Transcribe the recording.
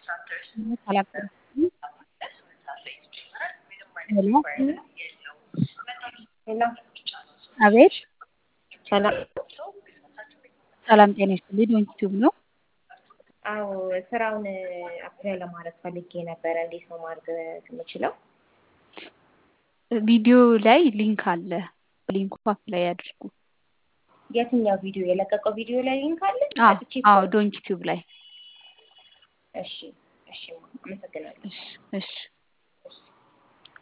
ሰላም ሄሎ ሄሎ አቤት ሰላም። ሰላም ጤና ይስጥልኝ ዩቲዩብ ነው። አዎ ስራውን አፕላይ ለማድረግ ፈልጌ ነበረ። እንዴት ነው ማድረግ የምችለው? ቪዲዮ ላይ ሊንክ አለ። ሊንኩ አፕላይ ያድርጉ። የትኛው ቪዲዮ? የለቀቀው ቪዲዮ ላይ ሊንክ አለ? አዎ ዶንት ዩቲዩብ ላይ። እሺ፣ አመሰግናለሁ። እሺ